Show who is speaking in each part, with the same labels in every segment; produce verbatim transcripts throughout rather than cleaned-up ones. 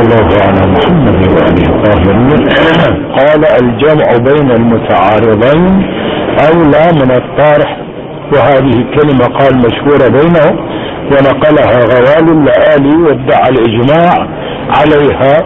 Speaker 1: الله على محمد وآله الطاهرين. قال الجمع بين المتعارضين أولى من الطرح، وهذه كلمة قال مشهورة بينهم ونقلها غوال اللآلي وادعى الإجماع عليها.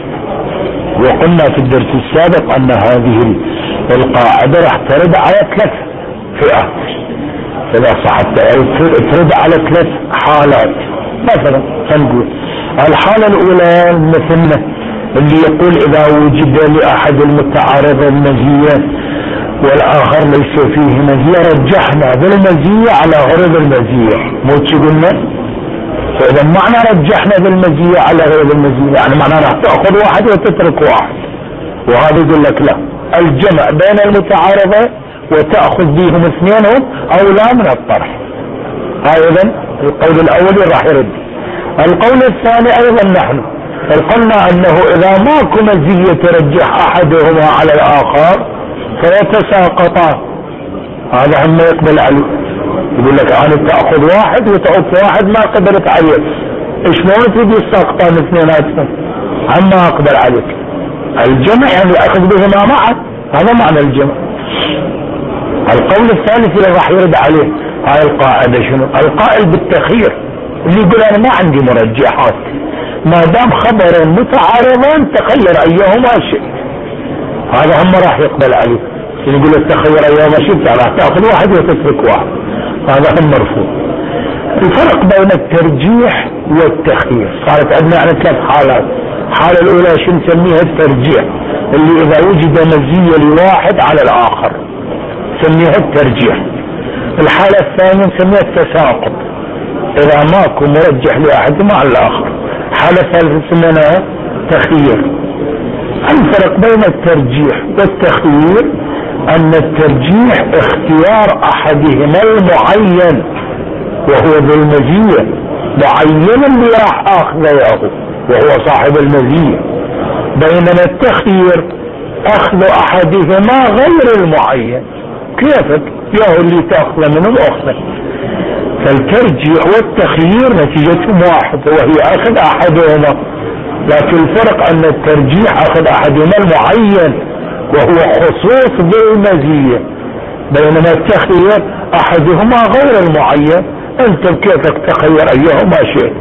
Speaker 1: وقلنا في الدرس السابق أن هذه القاعدة راح ترد على ثلاث فئات إذا صحت، ترد على ثلاث حالات. مثلا نقول الحالة الأولى مثلنا اللي يقول إذا وجد لأحد المتعارض مزية والآخر ليس فيه مزية رجحنا بالمزية على غرض المزية، مو قلنا؟ فإذا معنى رجحنا بالمزية على غرض المزية يعني معنى راح تأخذ واحد وتترك واحد، وهذا يقول لك لا، الجمع بين المتعارضة وتأخذ بهم اثنينهم أولى من الطرح. أيضا القول الأول راح يرد. القول الثاني أيضا نحن قلنا أنه إذا ماكو مزية ترجح أحدهما على الآخر فيتساقطان، هذا هم يقبل عليه. يقول لك أنا تأخذ واحد وتعطي واحد ما قدرت عليه، شلون تجي الساقطان اثنيناتهم؟ عما أقبل عليك. الجمع يعني أخذ بهما معا، هذا معنى الجمع. القول الثالث اللي راح يرد عليه هاي القاعدة شنو؟ القائل بالتخيير اللي يقول أنا ما عندي مرجحات، ما دام خبر متعارضان تخير أيهما شئت، هذا هم راح يقبل عليه. يقول التخير أيهما شئت راح تأخذ واحد وتترك واحد، هذا هم مرفوض. الفرق بين الترجيح والتخيير صارت عندنا يعني ثلاث حالات. الحالة الأولى شو نسميها؟ الترجيح، اللي إذا وجد مزية لواحد على الآخر نسميها الترجيح. الحالة الثانية نسميها التساقط، إذا ماكو مرجح لأحد مع الآخر. الحالة الثالثة نسميها تخيير. الفرق بين الترجيح والتخيير أن الترجيح اختيار أحدهما المعين وهو ذو المزية، معين اللي راح أخذه وهو صاحب المزية، بينما التخيير أخذ أحدهما غير المعين، كيفك يا اللي تأخذ منهم أخذ. فالترجيح والتخيير نتيجتهم واحد وهي أخذ أحدهما، لكن الفرق أن الترجيح أخذ أحدهما المعين وهو خصوص بالمزية، بينما التخيير أحدهما غير المعين، أنت بكيفك تخير أيهما شئت.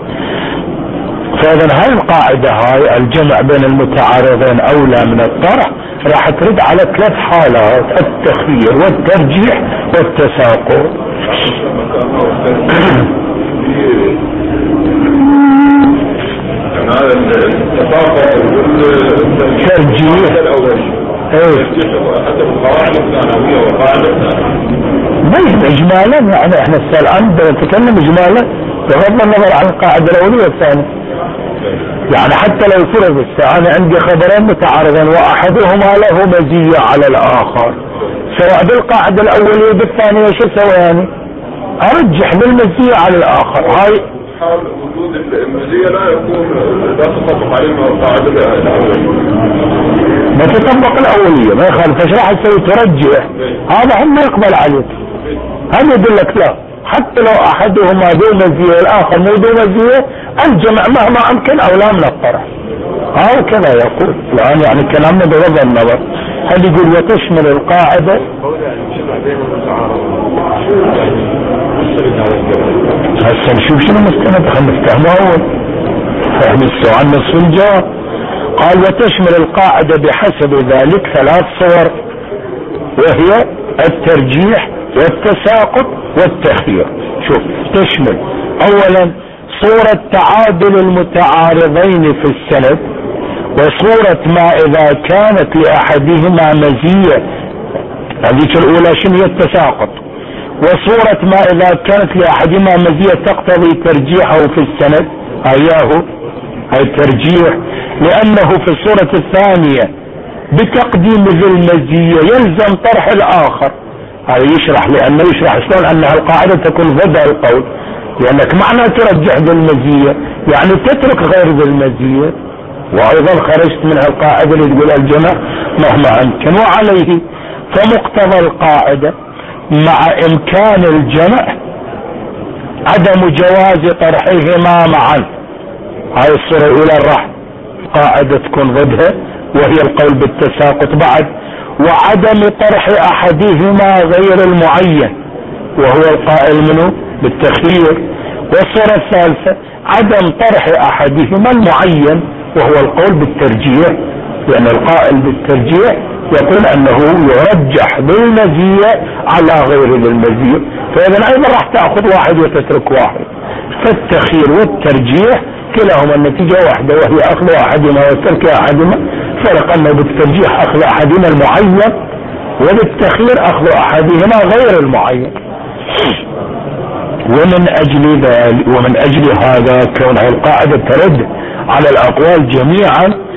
Speaker 1: فإذا هاي القاعدة هاي الجمع بين المتعارضين أولى من الطرح راح ترد على ثلاث حالات: التخيير والترجيح والتساقط. ترجيح ايه اجمالا، يعني احنا الان بنتكلم اجمالا بغض النظر عن القاعدة الاولية والثانية. يعني حتى لو فرض انا عندي خبرين متعارضين واحدهما له مزية على الاخر، سواء بالقاعدة الاولية بالثانية شو سوى؟ يعني ارجح بالمزية على الاخر. هاي
Speaker 2: حال وجود المزية لا يكون لا تطبق علينا القاعدة الأولية،
Speaker 1: ما تطبق الأولية ما يخالف. ايش راح تسوي؟ ترجح. هذا هم يقبل عليك. هذا يقول لك لا، حتى لو أحدهما ذو مزية والآخر مو ذو مزية الجمع مهما أمكن أولى من الطرح. هذا كذا يقول الآن، يعني كلامنا بغض النظر. هل يقول وتشمل القاعدة هسه نشوف شنو مستند، خلينا نفتهمه أول فهم السؤال نصف الجواب. قال وتشمل القاعدة بحسب ذلك ثلاث صور، وهي الترجيح والتساقط والتخيير. شوف تشمل أولا صورة تعادل المتعارضين في السند، وصورة ما إذا كانت لأحدهما مزية، هذيك الأولى شنو هي؟ التساقط. وصورة ما إذا كانت لأحدهما مزية تقتضي ترجيحه في السند، أياه هاي الترجيح، لأنه في الصورة الثانية بتقديم ذي المزية يلزم طرح الآخر. هذا يشرح، لأنه يشرح شلون أنها القاعدة تكون ضد القول، لأنك معنى ترجح ذي المزية يعني تترك غير ذي المزية، وأيضا خرجت من القاعدة اللي تقول الجمع مهما أمكن. وعليه فمقتضى القاعدة مع إمكان الجمع عدم جواز طرحهما معا. هاي الصورة الأولى الراح قاعدة تكون ضدها وهي القول بالتساقط بعد، وعدم طرح احدهما غير المعين وهو القائل منه بالتخيير. والصورة الثالثة عدم طرح احدهما المعين وهو القول بالترجيح، لان القائل بالترجيح يقول انه يرجح بالمزية على غير المزية، فاذا ايضا راح تأخذ واحد وتترك واحد. فالتخيير والترجيح كلاهما النتيجة واحدة وهي اخذ احدهما وترك احدهما، فرق انه بالترجيح اخذ احدهما المعين وبالتخيير اخذ احدهما غير المعين. ومن اجل ذلك ومن اجل هذا كونها القاعدة ترد على الاقوال جميعا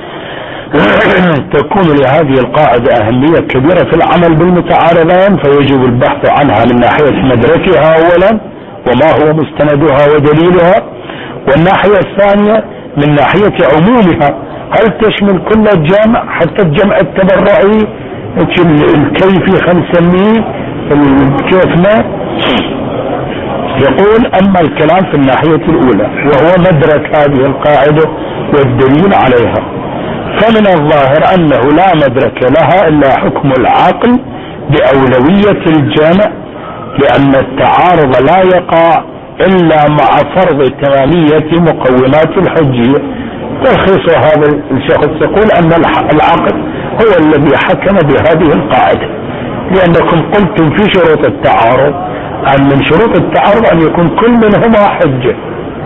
Speaker 1: تكون لهذه القاعدة اهمية كبيرة في العمل بالمتعارضين، فيجب البحث عنها من ناحية مدركها اولا وما هو مستندها ودليلها، والناحية الثانية من ناحية عمومها هل تشمل كل الجمع حتى الجمع التبرعي الكيفي خلينا نسميه كيف ما يقول. اما الكلام في الناحية الاولى وهو مدرك هذه القاعدة والدليل عليها، فمن الظاهر انه لا مدرك لها الا حكم العقل باولوية الجمع، لان التعارض لا يقع الا مع فرض تمامية مقومات الحجية. تلخيص هذا الشخص يقول ان العقل هو الذي حكم بهذه القاعدة، لانكم قلتم في شروط التعارض ان من شروط التعارض ان يكون كل منهما حجة،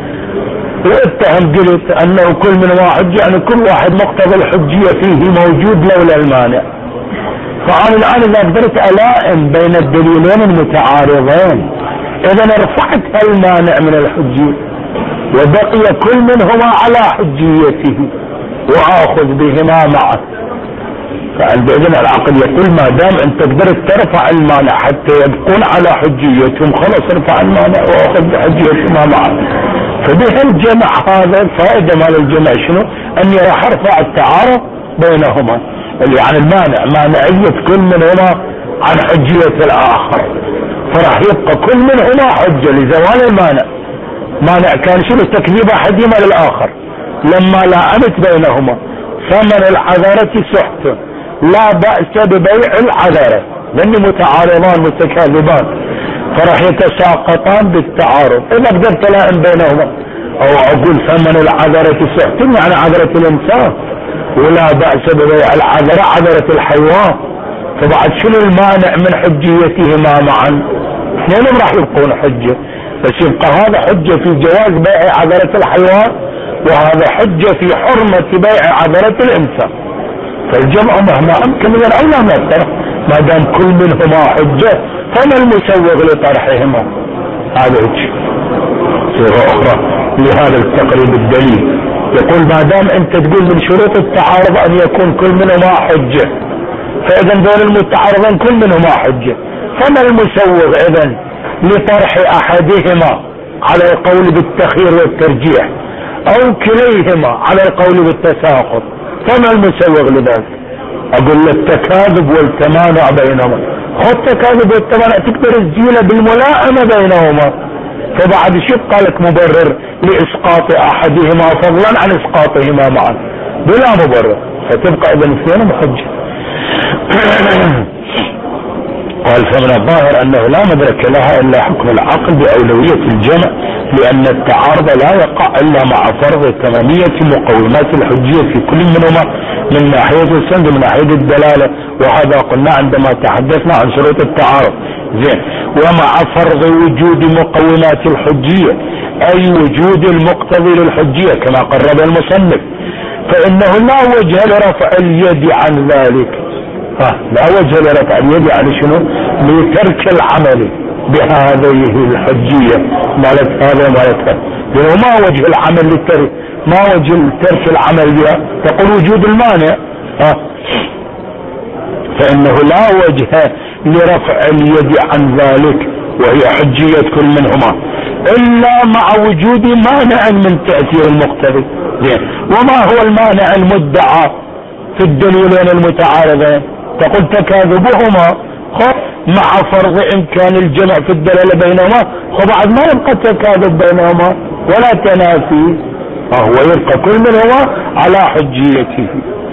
Speaker 1: واتهم قلت انه كل منهما حجة يعني كل واحد مقتضى الحجية فيه موجود لولا المانع. فانا الان اذا قدرت الائم بين الدليلين المتعارضين اذا رفعت المانع من الحجية وبقي كل منهما على حجيته واخذ بهما معه. فعندئذ العقل يقول ما دام انت قدرت ترفع المانع حتى يبقون على حجيتهم خلاص ارفع المانع واخذ بحجيتهما معه. فبه الجمع هذا الفائدة مال الجمع شنو؟ اني راح ارفع التعارض بينهما، اللي عن المانع مانعية كل منهما عن حجية الاخر، فراح يبقى كل منهما حجة لزوال المانع. مانع كان شنو؟ تكذيب احدهما للاخر. لما لائمت بينهما ثمن العذرة سحت، لا بأس ببيع العذرة لأن متعارضان متكاذبان فراح يتساقطان بالتعارض. اذا قدرت لائم بينهما او اقول ثمن العذرة سحت يعني عذرة الانسان، ولا بأس ببيع العذرة عذرة الحيوان، فبعد شنو المانع من حجيتهما معا؟ اثنينهم راح يبقون حجة، بس يبقى هذا حجة في جواز بيع عذرة الحيوان وهذا حجة في حرمة بيع عذرة الانسان. فالجمع مهما امكن من الاولى ما يطرح ما دام كل منهما حجة، فما المسوغ لطرحهما؟ هذا وجه صيغة اخرى لهذا التقريب الدليل. يقول ما دام انت تقول من شروط التعارض ان يكون كل منهما حجة، فاذا دول المتعارضين كل منهما حجة، فما المسوغ اذا لطرح احدهما على القول بالتخيير والترجيح او كليهما على القول بالتساقط؟ فما المسوغ لذلك؟ اقول التكاذب والتمانع بينهما. خذ التكاذب والتمانع تقدر تزيله بالملائمة بينهما، فبعد شق لك مبرر لاسقاط احدهما فضلا عن اسقاطهما معا بلا مبرر، فتبقى اذا اثنين حجة. قال فمن الظاهر انه لا مدرك لها الا حكم العقل باولوية الجمع، لان التعارض لا يقع الا مع فرض تمامية مقومات الحجية في كل منهما من ناحية السند ومن ناحية الدلالة، وهذا قلنا عندما تحدثنا عن شروط التعارض. زين، ومع فرض وجود مقومات الحجية اي وجود المقتضي للحجية كما قرر المصنف، فانه لا وجه لرفع اليد عن ذلك. ها لا وجه لرفع اليد يعني شنو؟ لترك العمل بهذه الحجية مالت هذا مالت هذا، لأنه ما وجه العمل للترك، ما وجه ترك العمل بها؟ تقول وجود المانع. ها فإنه لا وجه لرفع اليد عن ذلك وهي حجية كل منهما إلا مع وجود مانع من تأثير المقتضي. وما هو المانع المدعى في الدليلين المتعارضين؟ تقول تكاذبهما مع فرض امكان الجمع في الدلالة بينهما، وبعد ما يبقى تكاذب بينهما ولا تنافي، وهو يبقى كل منهما على حجيته،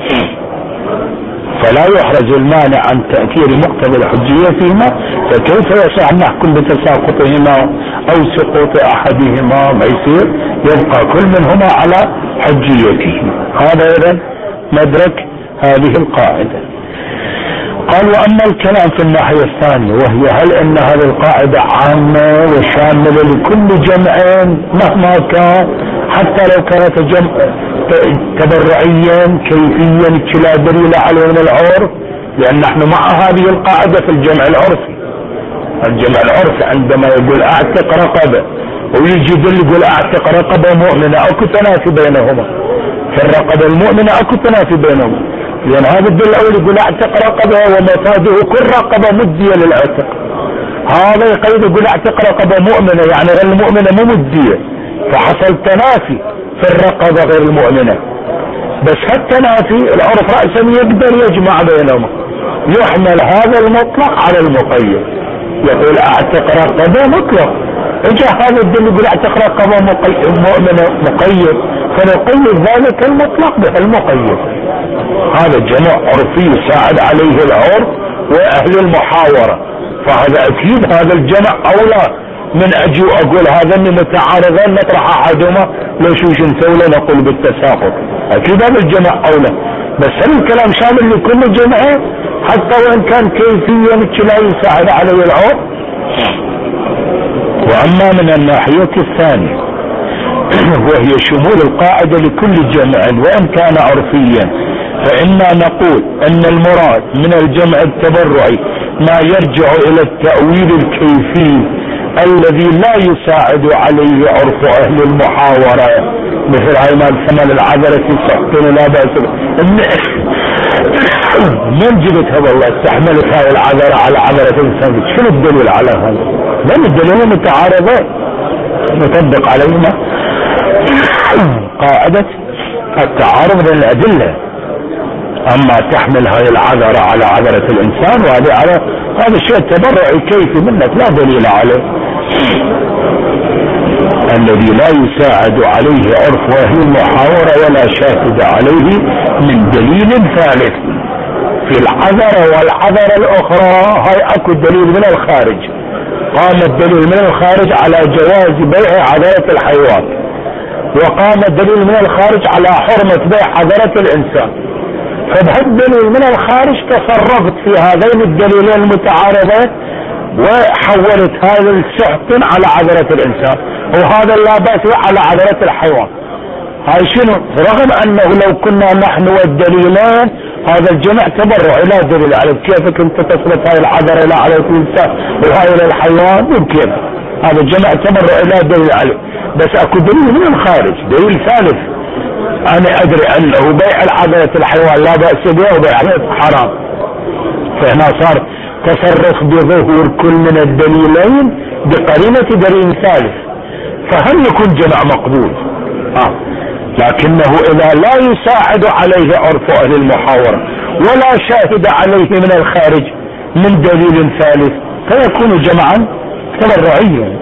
Speaker 1: فلا يحرز المانع عن تأثير مقتضى الحجيتهما، فكيف يصح أن نحكم بتساقطهما أو سقوط أحدهما؟ ما يصير، يبقى كل منهما على حجيته. هذا إذن مدرك هذه القاعدة. قال وأما الكلام في الناحية الثانية، وهي هل أن هذه القاعدة عامة وشاملة لكل جمع مهما كان، حتى لو كانت جمع تبرعيا كيفيا لا دليل عليه من العرف؟ لأن نحن مع هذه القاعدة في الجمع العرفي. الجمع العرفي عندما يقول اعتق رقبة ويجي يقول يقول اعتق رقبة مؤمنة، اكو تنافي بينهما. في الرقبة المؤمنة اكو تنافي بينهما، لأن هذا الدل الأول يقول اعتق رقبة ومفاده كل رقبة مدية للعتق، هذا يقيد يقول اعتق رقبة مؤمنة يعني غير المؤمنة مو مدية، فحصل تنافي في الرقبة غير المؤمنة. بس هالتنافي العرف رأسا يقدر يجمع بينهما، يحمل هذا المطلق على المقيد، يقول اعتق رقبة مطلق، اجا هذا الدل يقول اعتق رقبة مؤمنة مقيد، فنقيد ذلك المطلق بهالمقيد. هذا جمع عرفي يساعد عليه العرف واهل المحاورة، فهذا اكيد هذا الجمع اولى من اجي اقول هذا اللي متعارضين نطرح احدهما ليش وش نسوي له نقول بالتساقط، اكيد هذا الجمع اولى. بس هل الكلام شامل لكل جمع حتى وان كان كيفيا لا يساعد عليه العرف؟ واما من الناحية الثانية وهي شمول القاعدة لكل جمع وان كان عرفيا، فإنا نقول ان المراد من الجمع التبرعي ما يرجع الى التأويل الكيفي الذي لا يساعد عليه عرف اهل المحاورة، مثل هاي مال ثمن العذرة سحتين لا بأس. من جبتها والله استحملت هاي العذرة على عذرة الانسان؟ شنو الدليل على هذا؟ لان الدليل متعارضين نطبق عليهما قاعدة التعارض بين الأدلة. اما تحمل هاي العذرة على عذرة الانسان وهذا على هذا الشيء التبرعي كيفي منك لا دليل عليه، الذي لا يساعد عليه عرف اهل المحاورة ولا شاهد عليه من دليل ثالث. في العذرة والعذرة الاخرى هاي اكو دليل من الخارج، قام الدليل من الخارج على جواز بيع عذرة الحيوان، وقام الدليل من الخارج على حرمة بيع عذرة الانسان، فبهالدليل من الخارج تصرفت في هذين الدليلين المتعارضين وحولت هذا السحت على عذرة الانسان وهذا لا بأس على عذرة الحيوان. هاي شنو؟ رغم انه لو كنا نحن والدليلان هذا الجمع تبرع لا دليل عليه، كيفك انت تصرف هاي العذرة الى عذرة الانسان وهاي الى الحيوان؟ ممكن هذا الجمع تبرع لا دليل عليه، بس اكو دليل من الخارج دليل ثالث، انا ادري انه بيع العذرة الحيوان لا بأس به وبيع حرام، فهنا صار تصرف بظهور كل من الدليلين بقرينة دليل ثالث، فهل يكون جمع مقبول؟ آه. لكنه اذا لا يساعد عليه عرف اهل المحاورة ولا شاهد عليه من الخارج من دليل ثالث فيكون جمعا تبرعيا.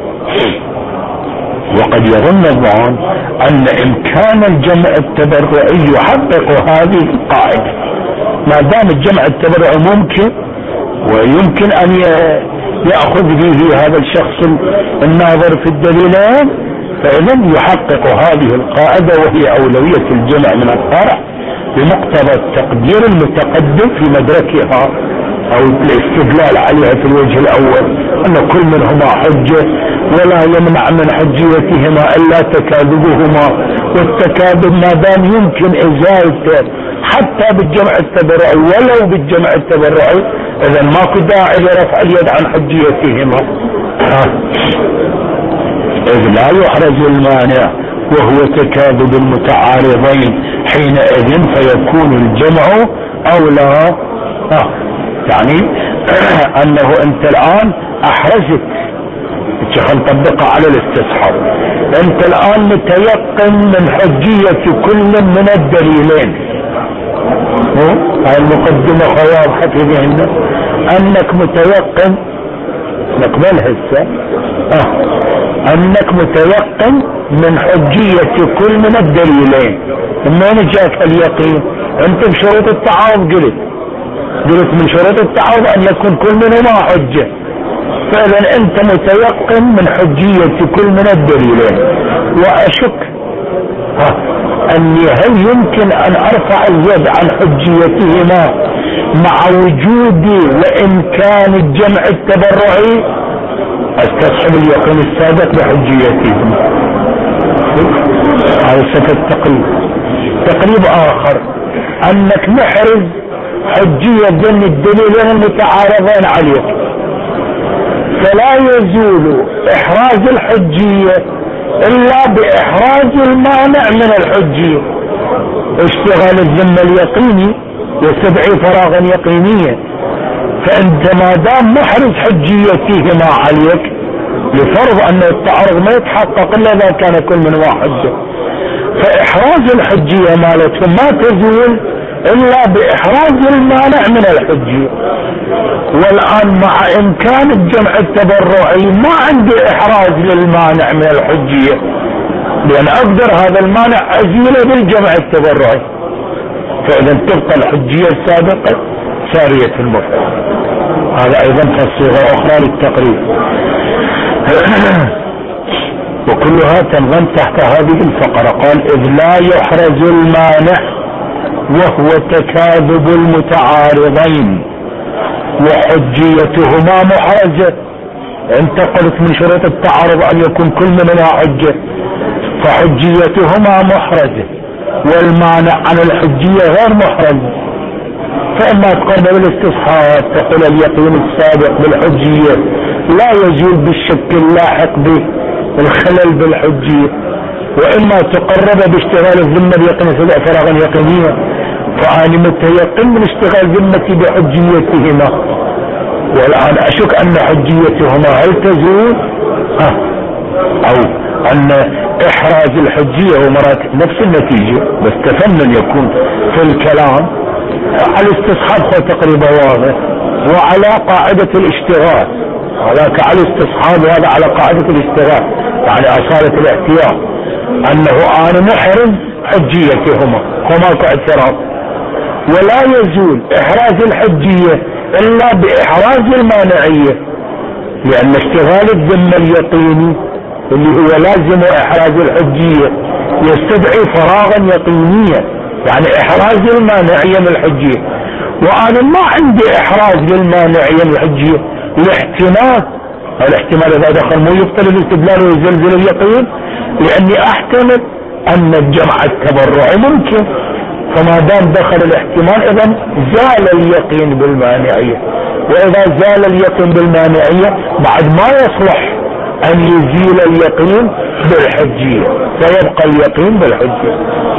Speaker 1: وقد يظن الظان ان امكان الجمع التبرعي يحقق هذه القاعدة، ما دام الجمع التبرعي ممكن ويمكن ان يأخذ به هذا الشخص الناظر في الدليلين، فإذن يحقق هذه القاعدة وهي أولوية الجمع من الطرح بمقتضى التقدير المتقدم في مدركها أو الاستدلال عليها في الوجه الأول، أن كل منهما حجة ولا يمنع من حجيتهما إلا تكاذبهما، والتكاذب ما دام يمكن إزالته حتى بالجمع التبرعي ولو بالجمع التبرعي إذن ماكو داعي لرفع اليد عن حجيتهما، إذ لا يحرز المانع وهو تكاذب المتعارضين حينئذ فيكون الجمع أولى. آه. يعني أنه أنت الآن أحرزت خل نطبقها على الاستصحاب، أنت الآن متيقن من حجية كل من الدليلين، هاي المقدمة خيار حفظي عندنا أنك متيقن نقبلها هسه آه. انك متيقن من حجية كل من الدليلين. من وين جاءك اليقين؟ انت بشروط التعارض قلت قلت من شروط التعارض ان يكون كل منهما حجة، فاذا انت متيقن من حجية كل من الدليلين. واشك ها اني هل يمكن ان ارفع اليد عن حجيتهما مع وجود وامكان الجمع التبرعي؟ استصحب اليقين السابق بحجيتهما. هذا سكت تقريب. تقريب اخر انك محرز حجية ضمن الدليلين المتعارضين عليك، فلا يزول احراز الحجية الا باحراز المانع من الحجية. اشتغال الذمة اليقيني يستدعي فراغا يقينيا، فانت ما دام محرز حجيتهما عليك لفرض ان التعارض ما يتحقق الا اذا كان كل من واحد، فاحراز الحجية مالتهم ما تزول الا باحراز المانع من الحجية. والان مع امكان الجمع التبرعي ما عندي احراز للمانع من الحجية، لان اقدر هذا المانع ازيله بالجمع التبرعي، فاذا تبقى الحجية السابقة سارية المفرد. هذا ايضا صيغة اخرى للتقريب. وكلها تنظم تحت هذه الفقرة. قال اذ لا يحرز المانع وهو تكاذب المتعارضين وحجيتهما محرزة. انت قلت من شروط التعارض ان يكون كل منها حجة، فحجيتهما محرزة والمانع عن الحجية غير محرزة. فاما تقرب الاستصحاب تقول اليقين السابق بالحجية لا يزول بالشك اللاحق بالخلل بالحجية، واما تقرب باشتغال الذمة اليقين سبع فراغا يقينيا، فأنا متيقن من اشتغال ذمتي بحجيتهما. والآن أشك أن حجيتهما هل تزول ها أو أن إحراز الحجية ومرات نفس النتيجة، بس تفنن يكون في الكلام على الاستصحاب هو تقريبا واضح، وعلى قاعدة الاشتغال هذاك على الاستصحاب وهذا على قاعدة الاشتغال، يعني أصالة الاحتياط أنه أنا محرز حجيتهما وما اعتراض. ولا يزول احراز الحجية الا باحراز المانعية، لان اشتغال الذمة اليقيني اللي هو لازم احراز الحجية يستدعي فراغا يقينيا، يعني احراز المانعية من الحجية. وانا ما عندي احراز للمانعية من الحجية، الاحتمال الاحتمال اذا دخل مو يبطل الاستدلال ويزلزل اليقين، لاني احتمل ان الجمع التبرعي ممكن، فما دام دخل الاحتمال اذا زال اليقين بالمانعية. واذا زال اليقين بالمانعية بعد ما يصلح ان يزيل اليقين بالحجية، فيبقى اليقين بالحجية.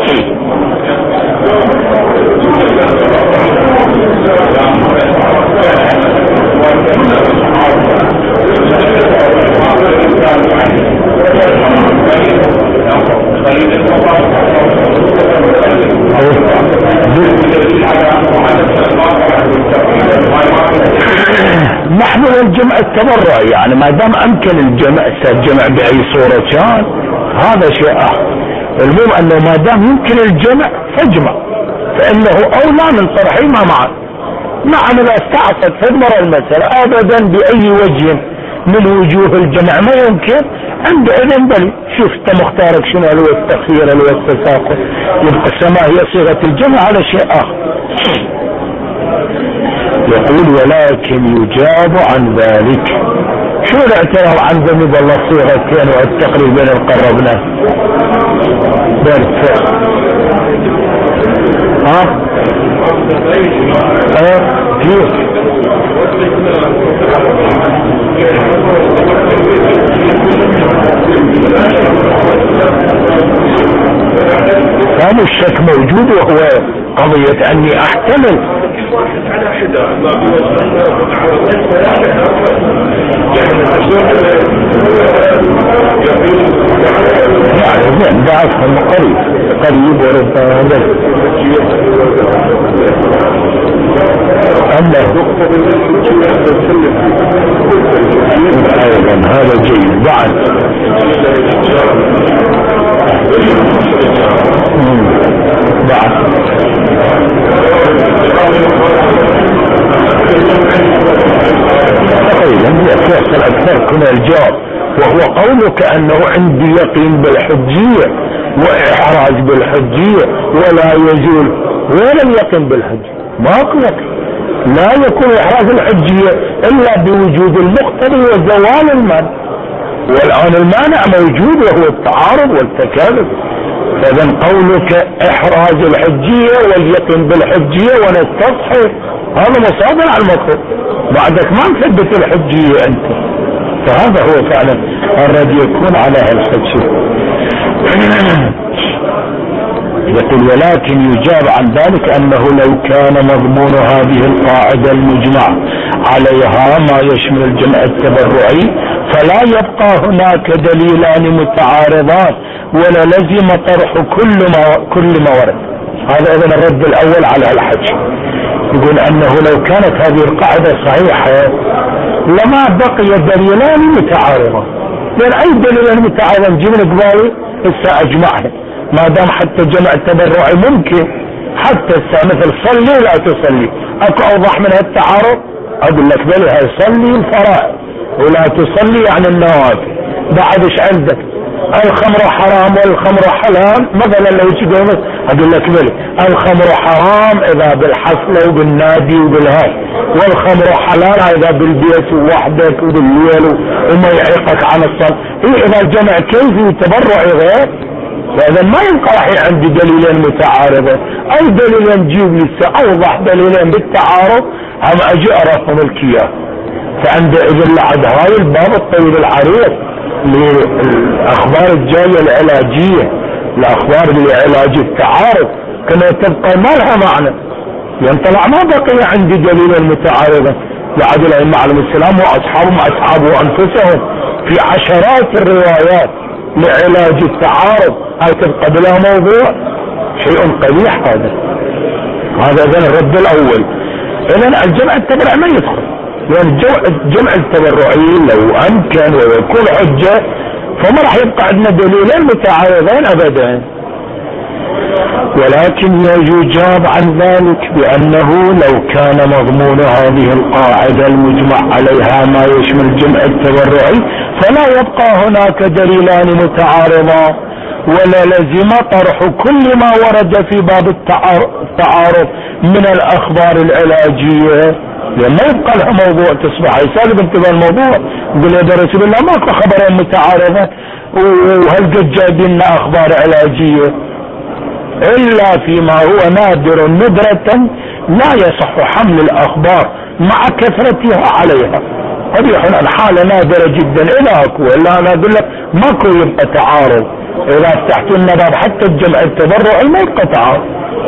Speaker 1: محمل الجمع التبرعي، يعني ما دام امكن الجمع الجمع باي صورة كان هذا شيء اخر. المهم انه ما دام يمكن الجمع فاجمع، فانه اولى من طرحه ما معه. نعم اذا استعصت تدمر المسألة ابدا باي وجه من وجوه الجمع ما يمكن، عندئذ بل شوف انت مختارك شنو، هل هو التخيير هل هو التساقط، يبقى السماء هي صيغة الجمع على شيء اخر. يقول ولكن يجاب عن ذلك. شو الاعتراض عن ذنب الله صيغتين والتقريب بين القربنا برفع ها ها كيف فهم الشك موجود، وهو قضية اني احتمل يعني زين ده افهم قريب قريب وربما اما ايضا هذا جيد. بعد بعد تقريبا يحصل اكثر كما الجواب، وهو قولك انه عندي يقين بالحجية واحراج بالحجية ولا يزول. ولا اليقين بالحجية؟ ماكو يقين. لا يكون احراج الحجية الا بوجود المقتضي وزوال المانع، والان المانع موجود وهو التعارض والتكاذب. فاذا قولك احراج الحجية واليقين بالحجية ونستصحي هذا مصادر على المطلوب، بعدك ما مثبت الحجية انت. فهذا هو فعلا الذي يكون على الحجية. يقول ولكن يجاب عن ذلك انه لو كان مضمون هذه القاعدة المجمع عليها ما يشمل الجمع التبرعي فلا يبقى هناك دليلان متعارضان ولا لزم طرح كل ما كل ما ورد. هذا اذن الرد الاول على الحج. يقول انه لو كانت هذه القاعدة صحيحة لما بقي دليلان متعارضان، لان اي دليلان متعارضان جيب قبالي هسه اجمعها، ما دام حتى جمع التبرعي ممكن. حتى مثل صلي ولا تصلي، اكو اوضح من هالتعارض؟ اقول لك بلي هاي صلي الفرائض ولا تصلي يعني النوافل. بعد ايش عندك؟ الخمر حرام والخمر حلال مثلا لو يجي قومت اقول لك بلي الخمر حرام اذا بالحفلة وبالنادي وبالهاي، والخمر حلال اذا بالبيت ووحدك وبالليل وما يعيقك عن الصلاة. إيه اذا الجمع كيفي وتبرعي غير، فاذا ما يبقى راح عندي دليلين متعارضة. اي دليلين جيب لي اوضح دليلين بالتعارض هم اجي ارفض الكياس. فعند اذن لعد هاي الباب الطويل العريض للاخبار الجاية العلاجية، الاخبار لعلاج التعارض كما تبقى ما لها معنى، لان طلع ما بقي عندي دليل متعارضة. لعد الائمة عليهم السلام واصحابهم اصحابه انفسهم في عشرات الروايات لعلاج التعارض، هاي تبقى بلا موضوع، شيء قبيح هذا. هذا اذن الرد الاول. اذن الجمع التبرعي ما يدخل، لان الجمع التبرعي لو امكن ويكون حجة فما راح يبقى عندنا دليلين متعارضين ابدا. ولكن يجاب عن ذلك بانه لو كان مضمون هذه القاعدة المجمع عليها ما يشمل الجمع التبرعي فلا يبقى هناك دليلان متعارضان ولا لزم طرح كل ما ورد في باب التعارض من الاخبار العلاجية، لان ما يبقى لها موضوع تصبح يسالب انتباه الموضوع. يقول يا رسول الله ماكو خبرين متعارضة وهل قد جايبين اخبار علاجية الا فيما هو نادر ندرة لا يصح حمل الاخبار مع كثرتها عليها. هذه الحالة نادرة جدا الى اكو، الا انا اقول لك ماكو يبقى تعارض. اذا فتحت لنا باب حتى الجمع التبرعي ما يبقى تعارض.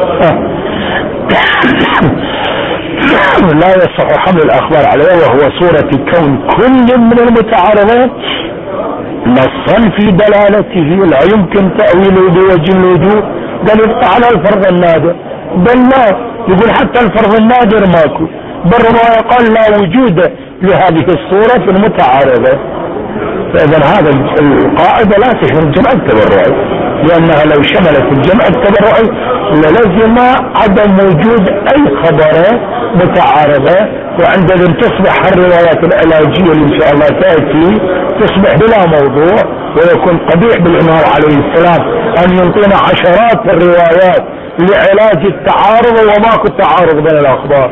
Speaker 1: لا يصح حمل الاخبار عليها، وهو صورة كون كل من المتعارضين نصا في دلالته لا يمكن تأويله بوجه الوجوه. قال يبقى على الفرض النادر، بل لا، يقول حتى الفرض النادر ماكو، بل قال لا وجود لهذه الصورة في المتعارضة. فإذا هذا القاعدة لا تشمل الجمع التبرعي، لأنها لو شملت الجمع التبرعي للزم عدم وجود أي خبر متعارضة، وعندئذ تصبح الروايات العلاجية اللي إن شاء الله تأتي تصبح بلا موضوع، ويكون قبيح بالإمام عليه السلام أن ينطينا عشرات الروايات لعلاج التعارض وماكو تعارض بين الأخبار.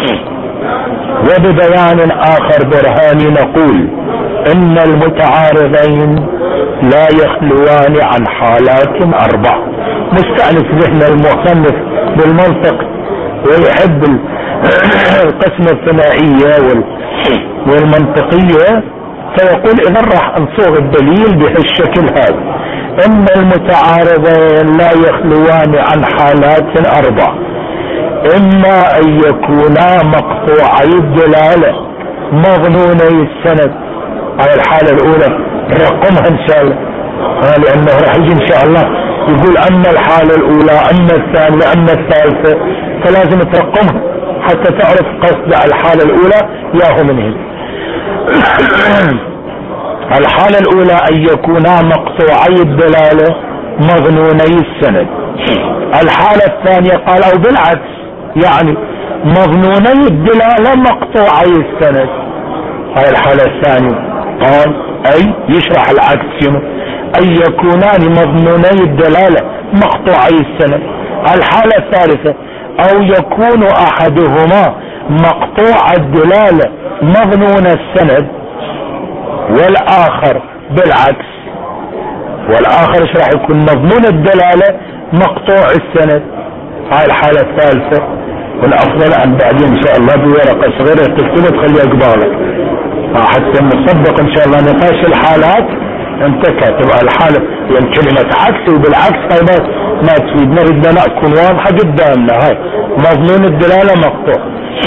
Speaker 1: وببيان آخر برهاني نقول إن المتعارضين لا يخلوان عن حالات أربع. مستأنف ذهن المصنف بالمنطق ويحب القسمة الثنائية والمنطقية، فيقول إذا راح نصوغ الدليل بهالشكل هذا: إن المتعارضين لا يخلوان عن حالات أربع، إما أن يكونا مقطوعي الدلالة مظنوني السند. هاي الحالة الأولى رقمها إن شاء الله، لأنه راح يجي إن شاء الله يقول أن الحالة الأولى أن الثانية أن الثالثة، فلازم ترقمها حتى تعرف قصد الحالة الأولى ياهو من هنا. الحالة الأولى أن يكونا مقطوعي الدلالة مظنوني السند. الحالة الثانية قال أو بالعكس، يعني مظنوني الدلالة مقطوعي السند. هاي الحالة الثانية قال أي يشرح العكس شنو؟ أن يكونان مظنوني الدلالة مقطوعي السند. الحالة الثالثة أو يكون أحدهما مقطوع الدلالة مظنون السند والآخر بالعكس، والآخر ايش راح يكون؟ مظنون الدلالة مقطوع السند. هاي الحالة الثالثة. والأفضل أن بعدين إن شاء الله بورقة صغيرة تكتبها تخليها قبالك حتى نصدق إن شاء الله نقاش الحالات انت كاتب الحالة، يعني كلمة عكس وبالعكس هاي ما تفيد، نريد لنا تكون واضحة قدامنا. هاي مظنون الدلالة مقطوع.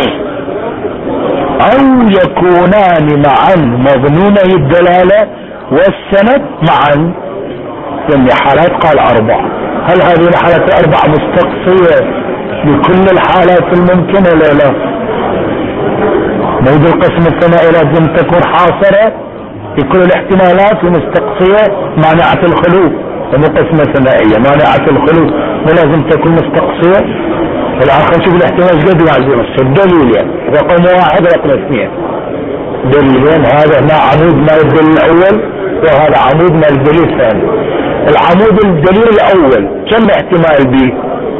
Speaker 1: أو يكونان معا مظنوني الدلالة والسند معا، يعني حالات قال أربعة. هل هذه الحالات الأربعة مستقصية لكل الحالات الممكنة لا لا؟ موجود القسم الثنائي لازم تكون حاصرة لكل الاحتمالات ومستقصية مانعة الخلو، ومو قسمة ثنائية مانعة الخلو ولازم تكون مستقصية. الآخر شوف الاحتمال قد لازم الدليل، يعني رقم واحد رقم اثنين دليلين. هذا هنا عمود ما الدليل الأول وهذا عمود ما الدليل الثاني. العمود الدليل الأول كم احتمال به؟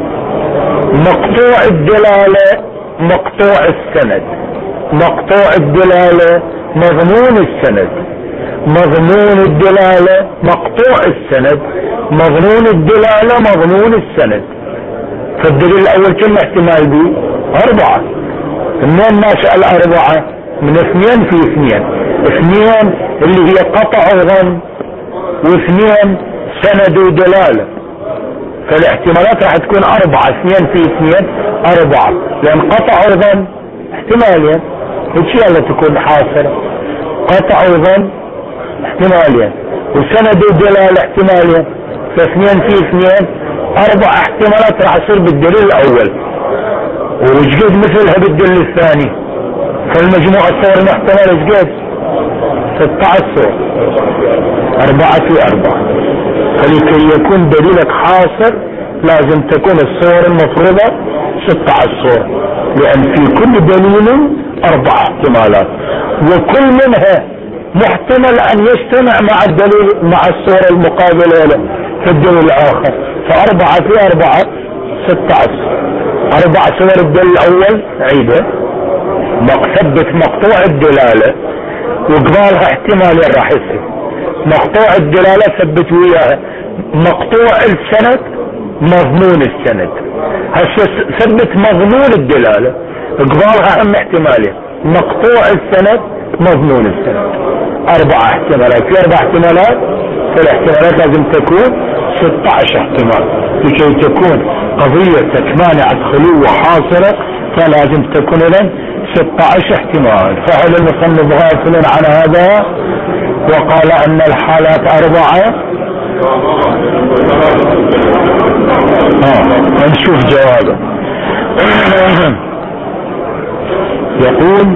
Speaker 1: مقطوع الدلالة مقطوع السند. مقطوع الدلالة مظنون السند. مظنون الدلالة مقطوع السند. مظنون الدلالة مظنون السند. فالدليل الأول كم احتمال به؟ أربعة. منين ناشئ الأربعة؟ من اثنين في اثنين. اثنين اللي هي قطع وظن، واثنين سند ودلالة. فالاحتمالات راح تكون أربعة. اثنين في اثنين أربعة، لأن قطع وظن احتمالين، الشيء اللي تكون حاصلة قطع وظن احتمالين، وسند ودلالة احتمالين. فاثنين في اثنين أربع احتمالات راح يصير بالدليل الأول، وجد مثلها بالدليل الثاني. فالمجموع الصور المحتمل ايش قد؟ ستة عشر صور. أربعة في أربعة. فلكي يكون دليلك حاصر لازم تكون الصور المفروضة ستة عشر صور، لأن في كل دليل أربع احتمالات، وكل منها محتمل أن يجتمع مع الدليل مع الصورة المقابلة له في الدليل الآخر. فأربعة في أربعة ستة عشر. أربع صور الدليل الأول عيدة ثبت مقطوع الدلالة وقبالها احتمالين راح يصير. مقطوع الدلالة ثبت وياها مقطوع السند مضمون السند. هسه ثبت مضمون الدلالة قبالها هم احتمالين مقطوع السند مضمون السند. أربع احتمالات. في أربع احتمالات، فالاحتمالات لازم تكون ستة عشر احتمال. لكي تكون قضيتك مانعة خلو وحاصرة فلازم تكون لن ستة عشر احتمال. فهل المصنف غافل عن هذا وقال أن الحالات أربعة؟ آه. نشوف جوابه. يقول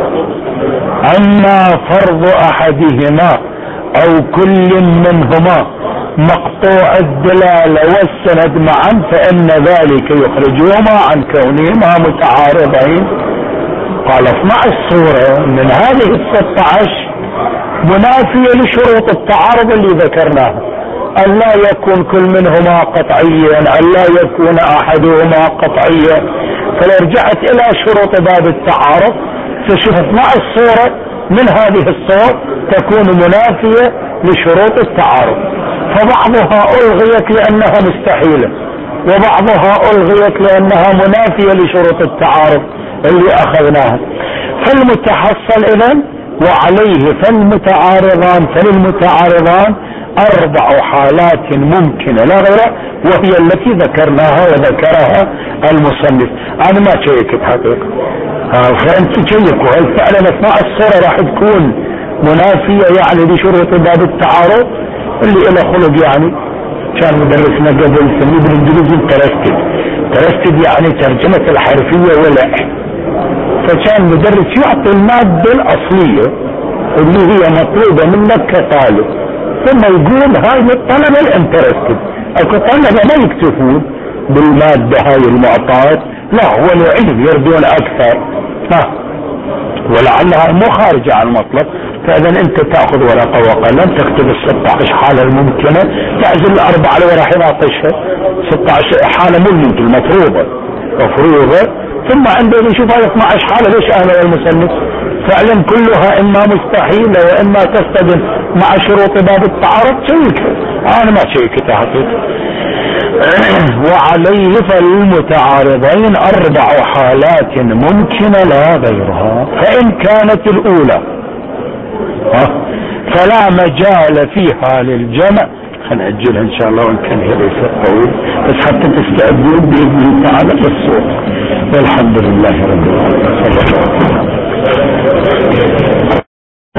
Speaker 1: أما فرض أحدهما أو كل منهما مقطوع الدلالة والسند معا فإن ذلك يخرجهما عن كونهما متعارضين. قال اثنى عشر صورة من هذه الستة عشر منافية لشروط التعارض اللي ذكرناها، أن لا يكون كل منهما قطعيا، أن لا يكون أحدهما قطعيا. فلو رجعت إلى شروط باب التعارض تشوف اثنى عشر صورة من هذه الصور تكون منافية لشروط التعارض، فبعضها ألغيت لأنها مستحيلة، وبعضها ألغيت لأنها منافية لشروط التعارض اللي أخذناها. فالمتحصل إذن وعليه فالمتعارضان فللمتعارضان أربع حالات ممكنة لا غير، وهي التي ذكرناها وذكرها المصنف. أنا ما شيكت حقيقة، فأنت تشيكوا هل فعلا أثناء الصورة راح تكون منافية يعني لشروط باب التعارض اللي إلى خلق. يعني كان مدرسنا قبل سميه بالإنجليزي ترستد. ترستد يعني ترجمة الحرفية ولا، فكان مدرس يعطي المادة الأصلية اللي هي مطلوبة منك كطالب، ثم يقول هاي للطلبة الانترستد. اكو طلبة ما يكتفون بالمادة هاي المعطاة، لا هو العلم يردون اكثر، ها ولعلها مو خارجة عن المطلب. فاذا انت تاخذ ورقة وقلم تكتب الستة عشر حالة الممكنة، تعزل الاربعة اللي راح يناقشها، ستة عشر حالة مو الممكن مفروضة مفروضة، ثم عنده يشوف هاي اثني عشر حالة ليش اهلا المصنف فعلا كلها اما مستحيلة واما تصطدم مع شروط باب التعارض. شيك انا ما شيكت حقيقة. وعليه فالمتعارضين اربع حالات ممكنة لا غيرها، فان كانت الاولى فلا مجال فيها للجمع. هنأجلها ان شاء الله وان كان هي ليست طويل، بس حتى تستعدون باذن الله تعالى للصوت. والحمد لله رب العالمين.